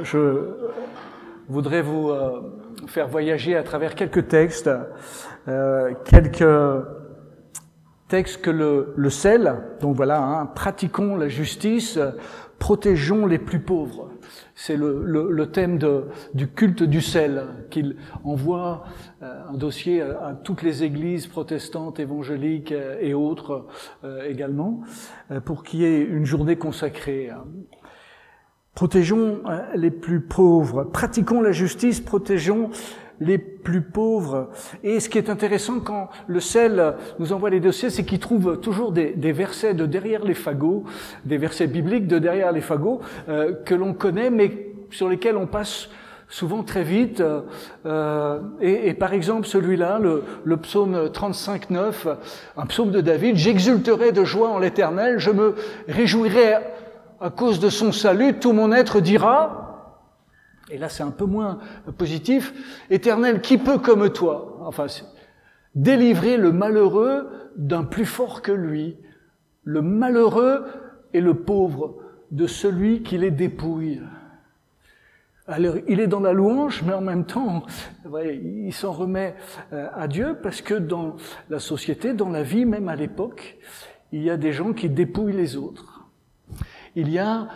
je voudrais vous faire voyager à travers quelques textes que le sel, donc voilà, pratiquons la justice, protégeons les plus pauvres. C'est le thème du culte du sel, qu'il envoie un dossier à toutes les églises protestantes, évangéliques et autres également, pour qu'il y ait une journée consacrée. Protégeons les plus pauvres, pratiquons la justice, protégeons les plus pauvres. Et ce qui est intéressant quand le sel nous envoie les dossiers, c'est qu'il trouve toujours des versets de derrière les fagots, des versets bibliques de derrière les fagots que l'on connaît, mais sur lesquels on passe souvent très vite. Et par exemple, celui-là, le psaume 35:9, un psaume de David, « J'exulterai de joie en l'Éternel, je me réjouirai à cause de son salut, tout mon être dira... » Et là, c'est un peu moins positif. « Éternel, qui peut comme toi ?» Enfin, délivrer le malheureux d'un plus fort que lui. Le malheureux et le pauvre de celui qui les dépouille. Alors, il est dans la louange, mais en même temps, il s'en remet à Dieu, parce que dans la société, dans la vie, même à l'époque, il y a des gens qui dépouillent les autres. Il y a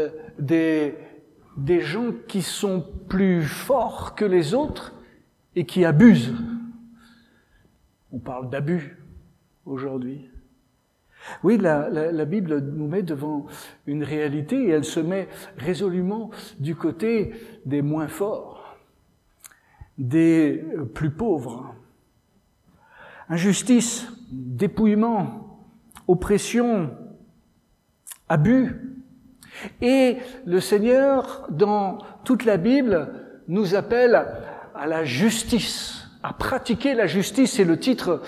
des gens qui sont plus forts que les autres et qui abusent. On parle d'abus aujourd'hui. Oui, la Bible nous met devant une réalité et elle se met résolument du côté des moins forts, des plus pauvres. Injustice, dépouillement, oppression, abus. Et le Seigneur, dans toute la Bible, nous appelle à la justice, à pratiquer la justice. C'est le titre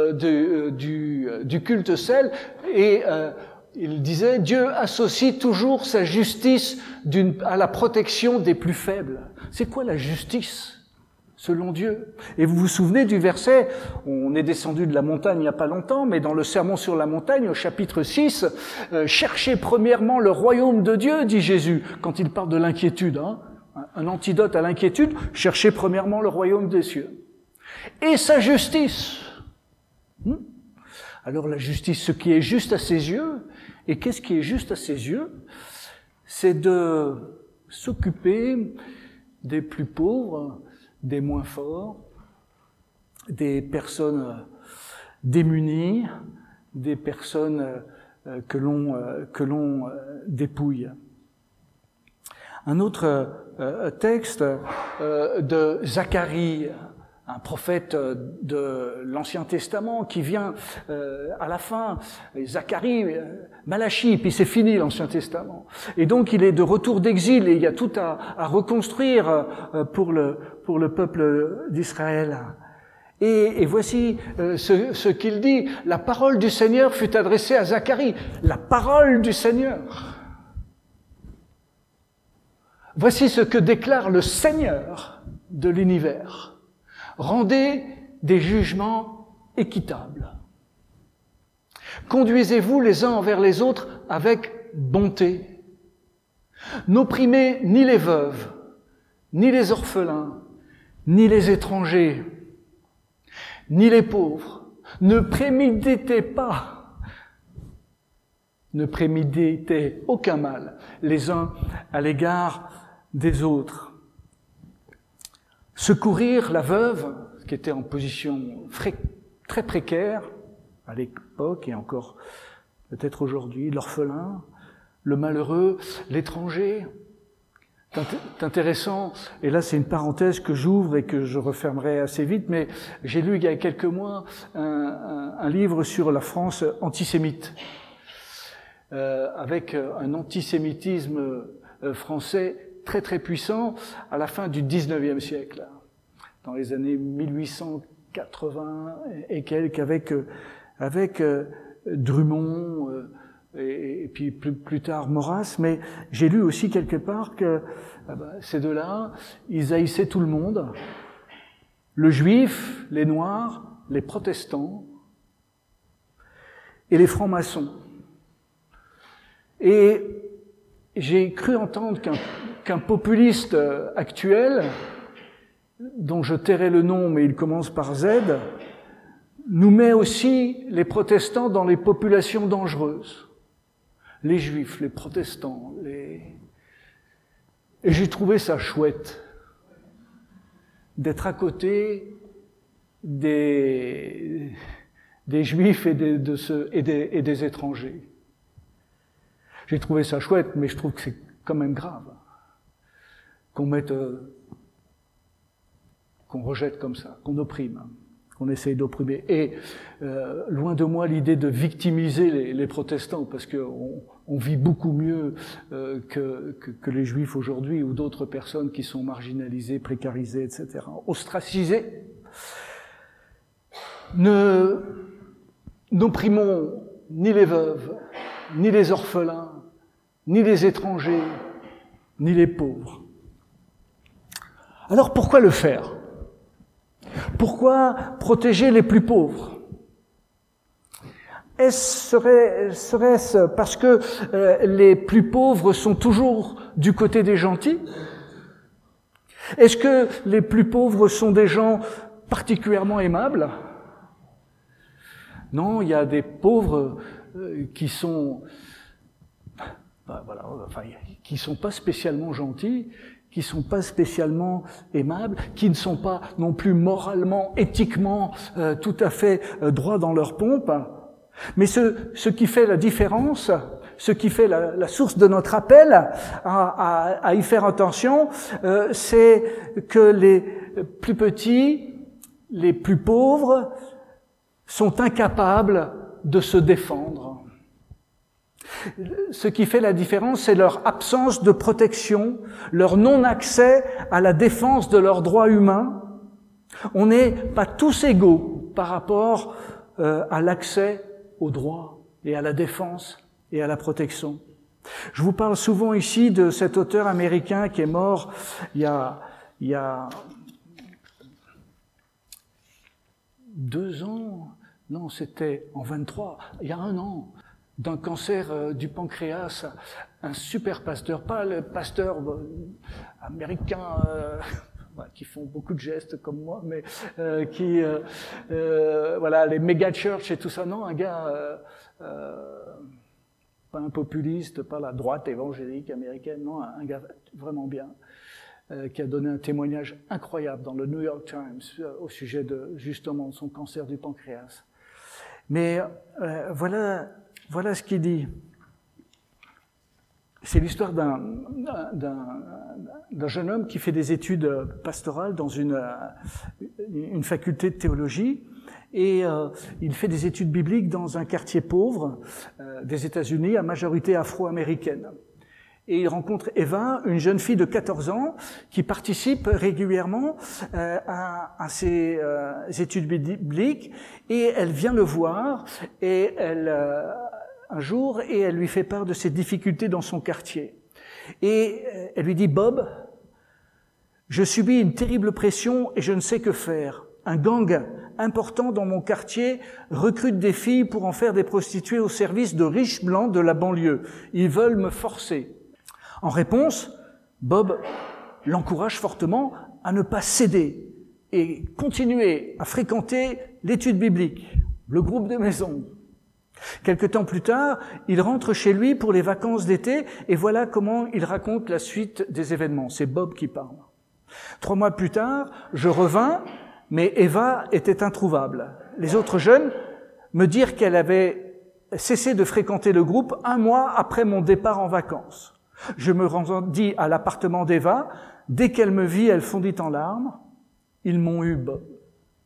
du culte sel. Et il disait, Dieu associe toujours sa justice à la protection des plus faibles. C'est quoi la justice selon Dieu? Et vous vous souvenez du verset, on est descendu de la montagne il n'y a pas longtemps, mais dans le Sermon sur la montagne, au chapitre 6, cherchez premièrement le royaume de Dieu, dit Jésus, quand il parle de l'inquiétude, un antidote à l'inquiétude, cherchez premièrement le royaume des cieux. Et sa justice. Alors la justice, ce qui est juste à ses yeux, et qu'est-ce qui est juste à ses yeux? C'est de s'occuper des plus pauvres, des moins forts, des personnes démunies, des personnes que l'on dépouille. Un autre texte de Zacharie, un prophète de l'Ancien Testament qui vient à la fin, Zacharie, Malachie, puis c'est fini l'Ancien Testament. Et donc il est de retour d'exil et il y a tout à reconstruire pour le peuple d'Israël. Et voici ce qu'il dit. La parole du Seigneur fut adressée à Zacharie. La parole du Seigneur. Voici ce que déclare le Seigneur de l'univers. Rendez des jugements équitables. Conduisez-vous les uns envers les autres avec bonté. N'opprimez ni les veuves, ni les orphelins, ni les étrangers, ni les pauvres. Ne préméditez aucun mal les uns à l'égard des autres. Secourir la veuve, qui était en position très précaire à l'époque et encore peut-être aujourd'hui, l'orphelin, le malheureux, l'étranger. C'est intéressant, et là c'est une parenthèse que j'ouvre et que je refermerai assez vite, mais j'ai lu il y a quelques mois un livre sur la France antisémite, avec un antisémitisme français très très puissant à la fin du 19e siècle, dans les années 1880 et quelques, avec Drummond et puis plus tard Maurras. Mais j'ai lu aussi quelque part que ces deux-là, ils haïssaient tout le monde, le juif, les noirs, les protestants et les francs-maçons. Et j'ai cru entendre qu'un populiste actuel, dont je tairai le nom, mais il commence par Z, nous met aussi les protestants dans les populations dangereuses. Les juifs, les protestants, Et j'ai trouvé ça chouette d'être à côté des juifs et des étrangers. J'ai trouvé ça chouette, mais je trouve que c'est quand même grave qu'on rejette comme ça, qu'on opprime, qu'on essaye d'opprimer. Et loin de moi l'idée de victimiser les protestants, parce qu'on vit beaucoup mieux que les juifs aujourd'hui, ou d'autres personnes qui sont marginalisées, précarisées, etc., ostracisées. N'opprimons ni les veuves, ni les orphelins, ni les étrangers, ni les pauvres. Alors pourquoi le faire ? Pourquoi protéger les plus pauvres ? Serait-ce parce que les plus pauvres sont toujours du côté des gentils ? Est-ce que les plus pauvres sont des gens particulièrement aimables ? Non, il y a des pauvres qui sont qui sont pas spécialement gentils, qui sont pas spécialement aimables, qui ne sont pas non plus moralement, éthiquement tout à fait droits dans leur pompe. Mais ce qui fait la différence, ce qui fait la source de notre appel à y faire attention, c'est que les plus petits, les plus pauvres, sont incapables de se défendre. Ce qui fait la différence, c'est leur absence de protection, leur non-accès à la défense de leurs droits humains. On n'est pas tous égaux par rapport à l'accès aux droits et à la défense et à la protection. Je vous parle souvent ici de cet auteur américain qui est mort il y a 2 ans, non, c'était en 23, il y a 1 an, d'un cancer du pancréas, un super pasteur, pas le pasteur américain qui font beaucoup de gestes comme moi, mais les méga church et tout ça, non, un gars pas un populiste, pas la droite évangélique américaine, non, un gars vraiment bien, qui a donné un témoignage incroyable dans le New York Times au sujet justement de son cancer du pancréas. Mais voilà ce qu'il dit. C'est l'histoire d'un jeune homme qui fait des études pastorales dans une faculté de théologie, et il fait des études bibliques dans un quartier pauvre des États-Unis à majorité afro-américaine. Et il rencontre Eva, une jeune fille de 14 ans qui participe régulièrement à ses études bibliques, et elle vient le voir et un jour, et elle lui fait part de ses difficultés dans son quartier. Et elle lui dit « Bob, je subis une terrible pression et je ne sais que faire. Un gang important dans mon quartier recrute des filles pour en faire des prostituées au service de riches blancs de la banlieue. Ils veulent me forcer. » En réponse, Bob l'encourage fortement à ne pas céder et continuer à fréquenter l'étude biblique, le groupe de maison. Quelque temps plus tard, il rentre chez lui pour les vacances d'été, et voilà comment il raconte la suite des événements. C'est Bob qui parle. 3 mois plus tard, je revins, mais Eva était introuvable. Les autres jeunes me dirent qu'elle avait cessé de fréquenter le groupe 1 mois après mon départ en vacances. Je me rendis à l'appartement d'Eva. Dès qu'elle me vit, elle fondit en larmes. « Ils m'ont eu, Bob, dit-elle. »«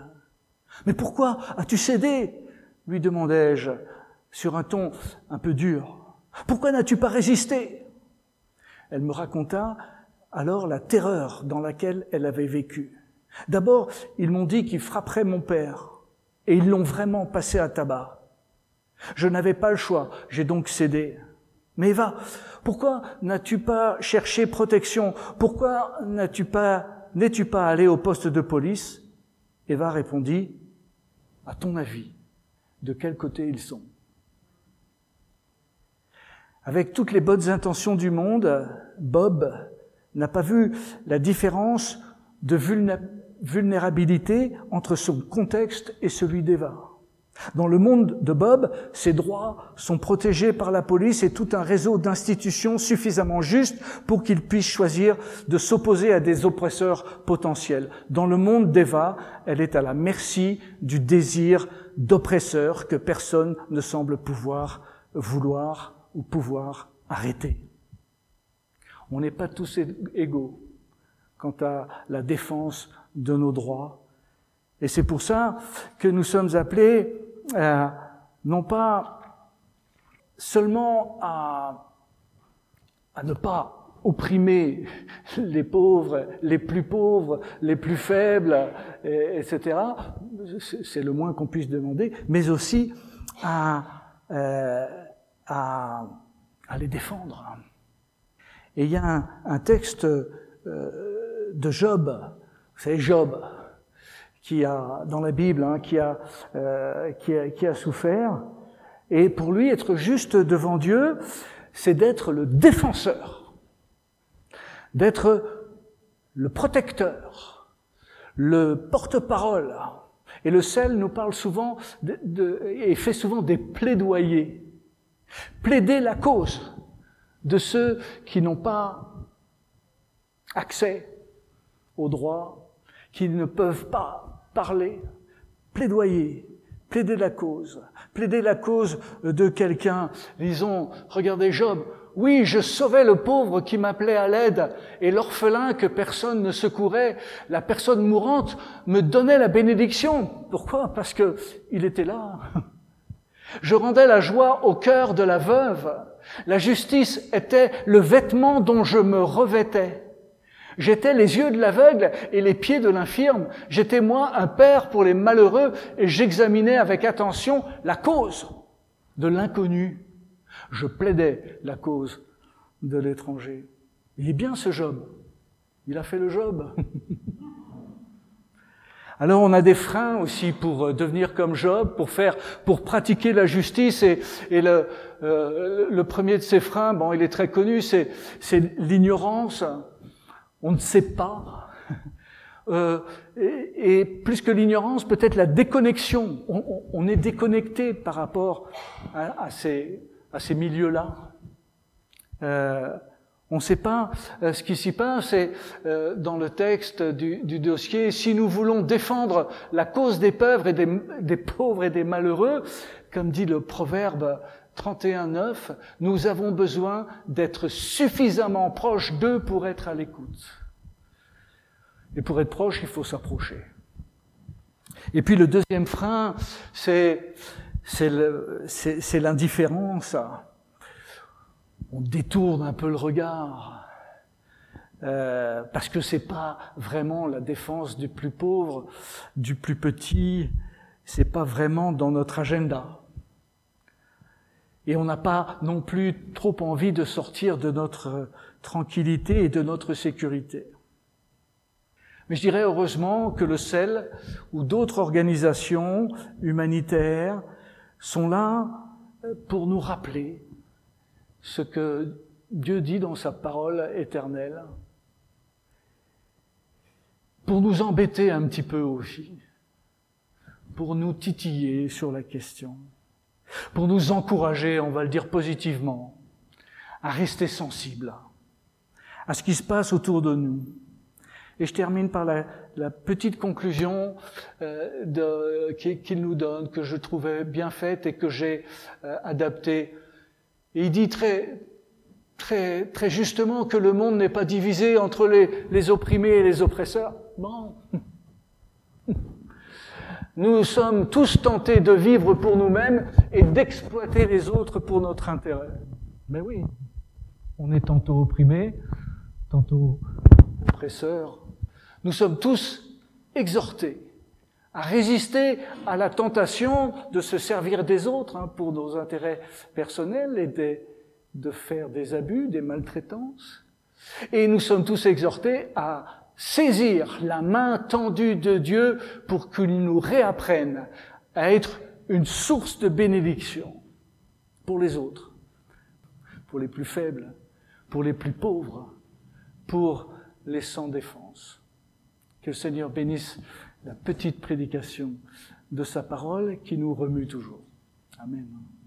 Mais pourquoi as-tu cédé ?» lui demandai-je, sur un ton un peu dur. « Pourquoi n'as-tu pas résisté ?» Elle me raconta alors la terreur dans laquelle elle avait vécu. D'abord, ils m'ont dit qu'ils frapperaient mon père, et ils l'ont vraiment passé à tabac. Je n'avais pas le choix, j'ai donc cédé. « Mais Eva, pourquoi n'as-tu pas cherché protection ? Pourquoi n'es-tu pas allé au poste de police ?» Eva répondit, « À ton avis, de quel côté ils sont ?» Avec toutes les bonnes intentions du monde, Bob n'a pas vu la différence de vulnérabilité entre son contexte et celui d'Eva. Dans le monde de Bob, ses droits sont protégés par la police et tout un réseau d'institutions suffisamment justes pour qu'il puisse choisir de s'opposer à des oppresseurs potentiels. Dans le monde d'Eva, elle est à la merci du désir d'oppresseurs que personne ne semble pouvoir arrêter. On n'est pas tous égaux quant à la défense de nos droits. Et c'est pour ça que nous sommes appelés non pas seulement à ne pas opprimer les pauvres, les plus faibles, etc. C'est le moins qu'on puisse demander, mais aussi à les défendre. Et il y a un texte de Job, vous savez Job, qui a dans la Bible, qui a souffert, et pour lui être juste devant Dieu, c'est d'être le défenseur, d'être le protecteur, le porte-parole. Et le sel nous parle souvent et fait souvent des plaidoyers. Plaider la cause de ceux qui n'ont pas accès aux droits, qui ne peuvent pas parler, plaider la cause de quelqu'un. Disons, regardez Job, oui, je sauvais le pauvre qui m'appelait à l'aide et l'orphelin que personne ne secourait. La personne mourante me donnait la bénédiction. Pourquoi? Parce que il était là. Je rendais la joie au cœur de la veuve. La justice était le vêtement dont je me revêtais. J'étais les yeux de l'aveugle et les pieds de l'infirme. J'étais moi un père pour les malheureux et j'examinais avec attention la cause de l'inconnu. Je plaidais la cause de l'étranger. Il est bien ce Job. Il a fait le job. Alors on a des freins aussi pour devenir comme Job, pour pratiquer la justice et le premier de ces freins, bon, il est très connu, c'est l'ignorance. On ne sait pas. Et plus que l'ignorance, peut-être la déconnexion. On est déconnecté par rapport à ces milieux-là. On ne sait pas ce qui s'y passe. Et dans le texte du dossier, si nous voulons défendre la cause des pauvres et des pauvres et des malheureux, comme dit le Proverbe 31:9, nous avons besoin d'être suffisamment proches d'eux pour être à l'écoute. Et pour être proche, il faut s'approcher. Et puis le deuxième frein, c'est l'indifférence. On détourne un peu le regard parce que c'est pas vraiment la défense du plus pauvre, du plus petit. C'est pas vraiment dans notre agenda. Et on n'a pas non plus trop envie de sortir de notre tranquillité et de notre sécurité. Mais je dirais heureusement que le CEL ou d'autres organisations humanitaires sont là pour nous rappeler ce que Dieu dit dans sa parole éternelle, pour nous embêter un petit peu aussi, pour nous titiller sur la question, pour nous encourager, on va le dire positivement, à rester sensibles à ce qui se passe autour de nous. Et je termine par la petite conclusion qu'il nous donne, que je trouvais bien faite et que j'ai adaptée. Et il dit très justement que le monde n'est pas divisé entre les opprimés et les oppresseurs. Bon. Nous sommes tous tentés de vivre pour nous-mêmes et d'exploiter les autres pour notre intérêt. Mais oui, on est tantôt opprimés, tantôt oppresseurs. Nous sommes tous exhortés à résister à la tentation de se servir des autres pour nos intérêts personnels et de faire des abus, des maltraitances. Et nous sommes tous exhortés à saisir la main tendue de Dieu pour qu'il nous réapprenne à être une source de bénédiction pour les autres, pour les plus faibles, pour les plus pauvres, pour les sans défense. Que le Seigneur bénisse la petite prédication de sa parole qui nous remue toujours. Amen.